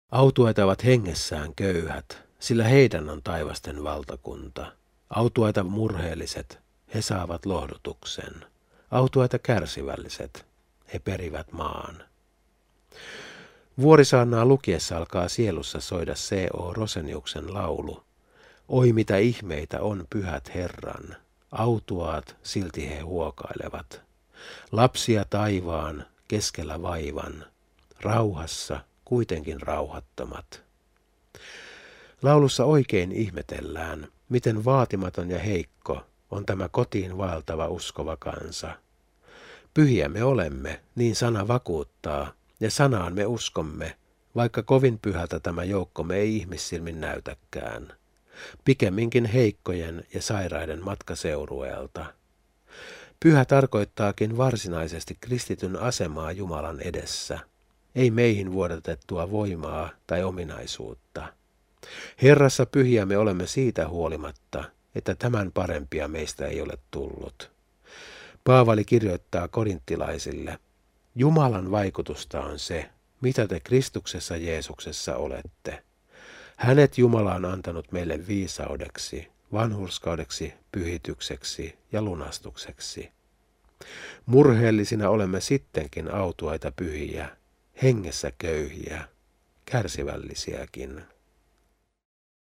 Autuaita ovat hengessään köyhät, sillä heidän on taivasten valtakunta. Autuaita murheelliset, he saavat lohdutuksen. Autuaita kärsivälliset, he perivät maan. Vuorisaarnaa lukiessa alkaa sielussa soida C.O. Roseniuksen laulu. Oi mitä ihmeitä on pyhät Herran, autuaat silti he huokailevat. Lapsia taivaan, keskellä vaivan, rauhassa kuitenkin rauhattomat. Laulussa oikein ihmetellään, miten vaatimaton ja heikko on tämä kotiin vaeltava uskova kansa. Pyhiä me olemme, niin sana vakuuttaa, ja sanaan me uskomme, vaikka kovin pyhältä tämä joukkomme ei ihmissilmin näytäkään. Pikemminkin heikkojen ja sairaiden matkaseurueelta. Pyhä tarkoittaakin varsinaisesti kristityn asemaa Jumalan edessä, ei meihin vuodatettua voimaa tai ominaisuutta. Herrassa pyhiä me olemme siitä huolimatta, että tämän parempia meistä ei ole tullut. Paavali kirjoittaa korinttilaisille, Jumalan vaikutusta on se, mitä te Kristuksessa Jeesuksessa olette. Hänet Jumala on antanut meille viisaudeksi, vanhurskaudeksi, pyhitykseksi ja lunastukseksi. Murheellisina olemme sittenkin autuaita pyhiä, hengessä köyhiä, kärsivällisiäkin.